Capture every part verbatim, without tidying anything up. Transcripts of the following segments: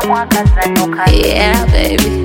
Yeah, baby.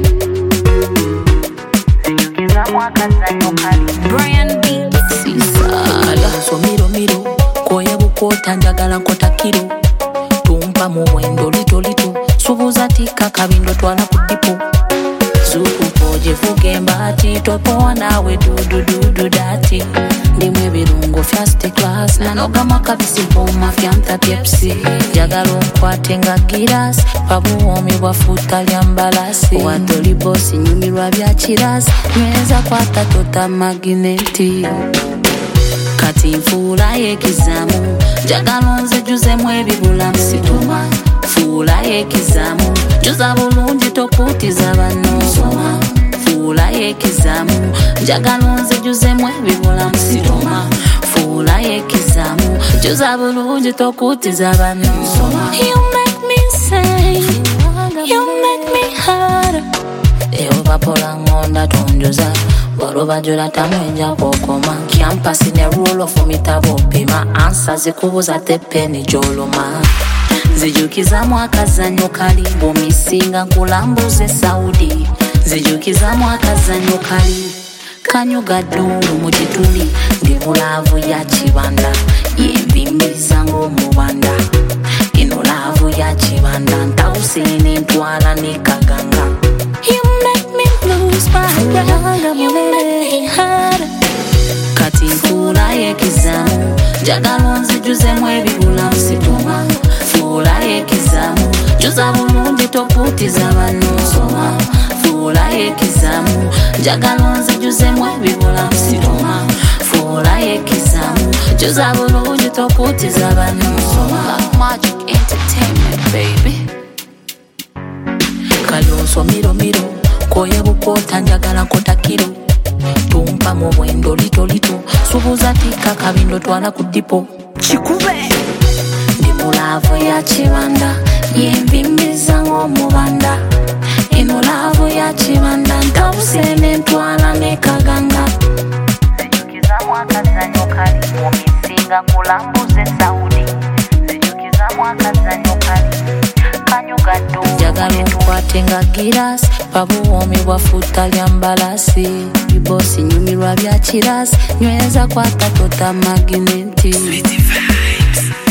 Brian Beats. Sisala so miro miro koye bukota njagala nkota kiro tumpa mu wendo lito lito subuza tika kabindo twala ku dipo zuku koje vuge mbati topoa nawe dudu dudu dati ndimwe birungo first class nanoga makabisi mpoma fyanta Pepsi jagala nkwate nga giras pabuwomi bwafuta lya mbalasi wadoli bosi nyumirwa bya kiras nyweza kwata tota magneti kati nfuula yekizamu jagala nzijuzemu ebibulamu situma fuula yekizamu juza bulungi tokutiza banno fuula yekizamu jagala nzijuzemu ebibulamu situma fuula yekizamu juza bulungi tokutiza banno. You make me say, you make me hard. Eyo bapola ngonda tonjoza Boroba jula tamwenja pokoma Kiampasi ne rulo fumita bopima Ansa zikubuza tepeni joloma Zijukiza mwaka zanyo kali Bomisinga nkulambuze Saudi Zijukiza mwaka zanyo kali Kanyuga dulu mujituli Ndibulavu ya chibanda Yembimbiza ngo mubanda Inulavu ya chibanda Ntausini ntwala nikaganga. You make me lose my breath. You make me hard. Kati nfuula yekizamu jagala nzijuzemu ebibulamu situma fuula yekizamu juza bulungi tokutiza banno fuula yekizamu jagala nzijuzemu ebibulamu situma fuula yekizamu juza bulungi tokutiza banno. Magic Entertainment, baby. Kalonso miro miro koye bukota njagala nkota kiro tumpa mu bwendo lito lito subuza tika kabindo twala ku dipo Chikube. ndi mulavu ya chibanda yembimbiza ng'omubanda ino lavu ya chibanda ntabusene ntwala nekaganga zijukiza mwaka zanyo kali Mumisinga nkulambuze Saudi zijukiza mwaka zanyo kali Kanyuga dulu jagala nkwate nga giras pabuwomi bwafuta lya mbalasi bibosi nyumirwa bya kiras nyweza kwata tota magneti.